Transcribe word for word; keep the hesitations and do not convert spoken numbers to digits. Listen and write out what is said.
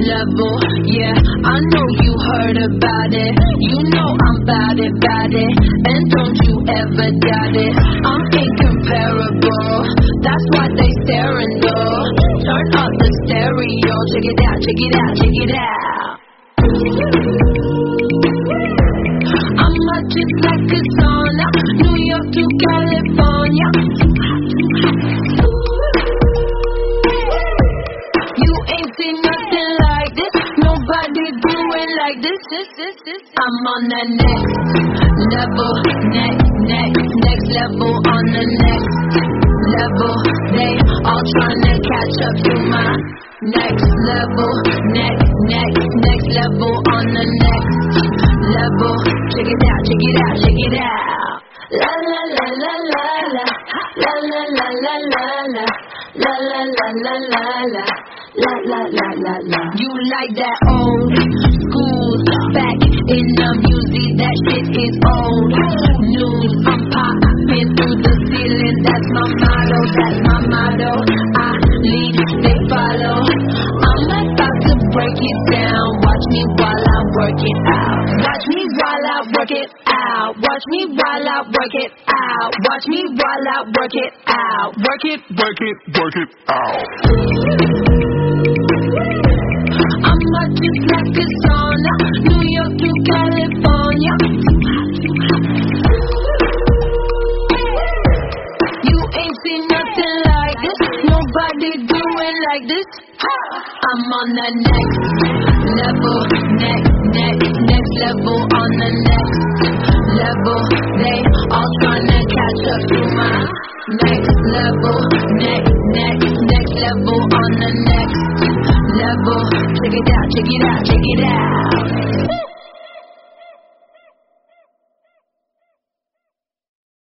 level. Yeah, I know you heard about it. You know I'm bout it, bout it. And don't you ever doubt it. I'm incomparable. That's why they staring though. Turn up the stereo. Check it out, check it out, check it out. I'm hot just like a sauna. New York to California. You ain't seen nothing like this. Nobody do it like this. this, this, this. I'm on the next level, next, next, next level, on the next level. They all trying to catch up to my next level, next, next, next level, on the next level. Check it out, check it out, check it out. La la la la la la, la la la la la la, la la la la la la, la la la la la. You like that old school, back in the music, that shit is old news. I'm popping through the ceiling, that's my motto, that's my motto. I lead, they follow. I'm about to break it down. Watch me while I work it out. Watch me while I work it out. Watch me while I work it out. Watch me while I work it out. Work it, work it, work it out. I'm hot just like a sauna. New York to California. You ain't seen nothing like this. Nobody do it like this. I'm on the next level, next, next, next level, on the next level. They all trying to catch up to my next level, next, next, next level, on the next level. Check it out, check it out, check it out.